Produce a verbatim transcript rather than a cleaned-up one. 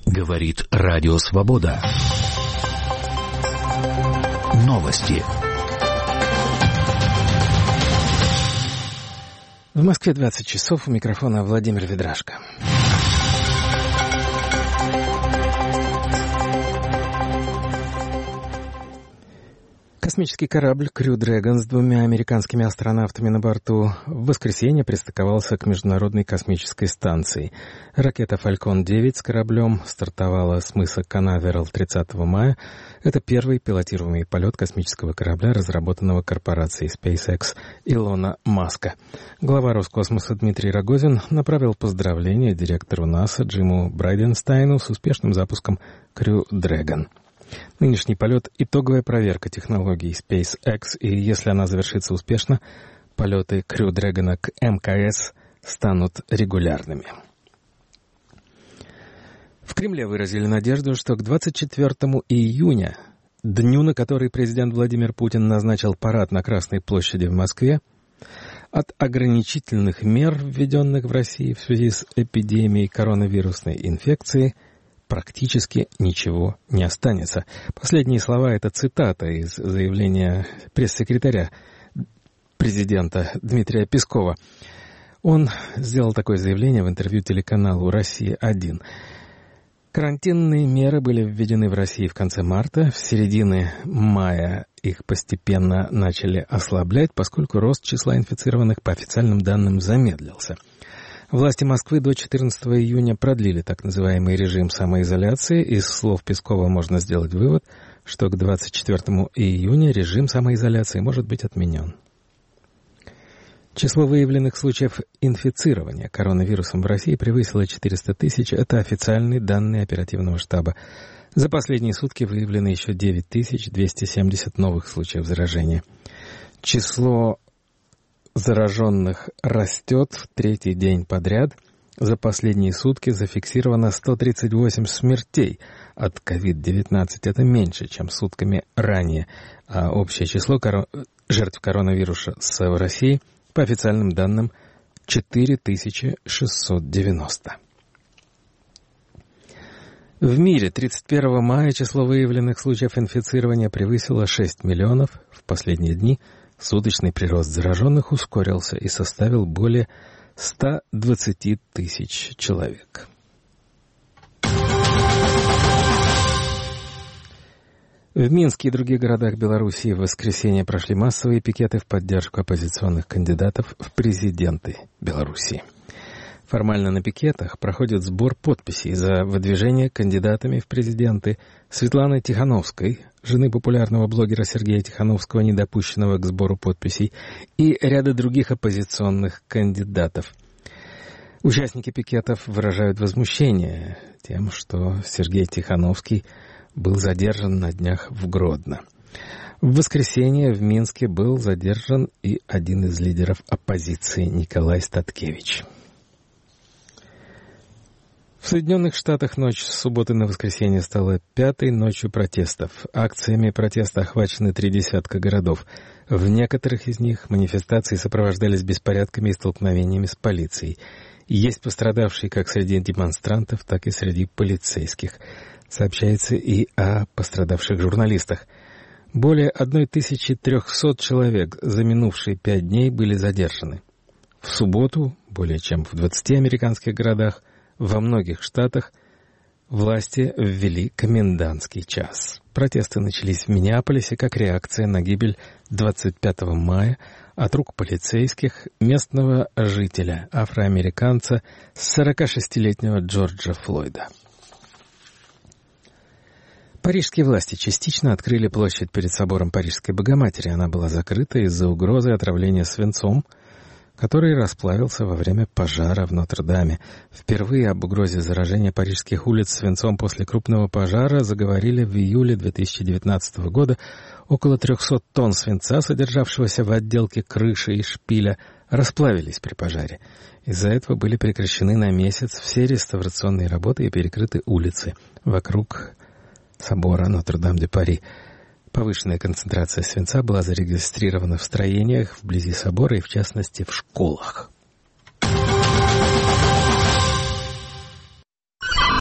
Говорит Радио Свобода. Новости. В Москве двадцать часов, у микрофона Владимир Ведрашко. Космический корабль Crew Dragon с двумя американскими астронавтами на борту в воскресенье пристыковался к Международной космической станции. Ракета Falcon девять с кораблем стартовала с мыса Канаверал тридцатого мая. Это первый пилотируемый полет космического корабля, разработанного корпорацией SpaceX Илона Маска. Глава Роскосмоса Дмитрий Рогозин направил поздравления директору НАСА Джиму Брайденстайну с успешным запуском Crew Dragon. Нынешний полет — итоговая проверка технологий SpaceX, и если она завершится успешно, полеты Crew Dragon к эм ка эс станут регулярными. В Кремле выразили надежду, что к двадцать четвёртому июня, дню, на который президент Владимир Путин назначил парад на Красной площади в Москве, от ограничительных мер, введенных в России в связи с эпидемией коронавирусной инфекции, практически ничего не останется. Последние слова — это цитата из заявления пресс-секретаря президента Дмитрия Пескова. Он сделал такое заявление в интервью телеканалу «Россия-один». Карантинные меры были введены в России в конце марта. В середине мая их постепенно начали ослаблять, поскольку рост числа инфицированных по официальным данным замедлился. Власти Москвы до четырнадцатого июня продлили так называемый режим самоизоляции. Из слов Пескова можно сделать вывод, что к двадцать четвёртому июня режим самоизоляции может быть отменен. Число выявленных случаев инфицирования коронавирусом в России превысило четыреста тысяч. Это официальные данные оперативного штаба. За последние сутки выявлено еще девять тысяч двести семьдесят новых случаев заражения. Число зараженных растет в третий день подряд. За последние сутки зафиксировано сто тридцать восемь смертей от ковид девятнадцать. Это меньше, чем сутками ранее. А общее число коро... жертв коронавируса в России, по официальным данным, четыре тысячи шестьсот девяносто. В мире тридцать первого мая число выявленных случаев инфицирования превысило шесть миллионов. В последние дни суточный прирост зараженных ускорился и составил более ста двадцати тысяч человек. В Минске и других городах Белоруссии в воскресенье прошли массовые пикеты в поддержку оппозиционных кандидатов в президенты Белоруссии. Формально на пикетах проходит сбор подписей за выдвижение кандидатами в президенты Светланы Тихановской, жены популярного блогера Сергея Тихановского, недопущенного к сбору подписей, и ряда других оппозиционных кандидатов. Участники пикетов выражают возмущение тем, что Сергей Тихановский был задержан на днях в Гродно. В воскресенье в Минске был задержан и один из лидеров оппозиции Николай Статкевич. В Соединенных Штатах ночь с субботы на воскресенье стала пятой ночью протестов. Акциями протеста охвачены три десятка городов. В некоторых из них манифестации сопровождались беспорядками и столкновениями с полицией. Есть пострадавшие как среди демонстрантов, так и среди полицейских. Сообщается и о пострадавших журналистах. Более тысяча триста человек за минувшие пять дней были задержаны. В субботу более чем в двадцати американских городах, во многих штатах, власти ввели комендантский час. Протесты начались в Миннеаполисе как реакция на гибель двадцать пятого мая от рук полицейских местного жителя, афроамериканца, сорокашестилетнего Джорджа Флойда. Парижские власти частично открыли площадь перед собором Парижской Богоматери. Она была закрыта из-за угрозы отравления свинцом, который расплавился во время пожара в Нотр-Даме. Впервые об угрозе заражения парижских улиц свинцом после крупного пожара заговорили в июле две тысячи девятнадцатого года. Около трехсот тонн свинца, содержавшегося в отделке крыши и шпиля, расплавились при пожаре. Из-за этого были прекращены на месяц все реставрационные работы и перекрыты улицы вокруг собора Нотр-Дам-де-Пари. Повышенная концентрация свинца была зарегистрирована в строениях вблизи собора и, в частности, в школах.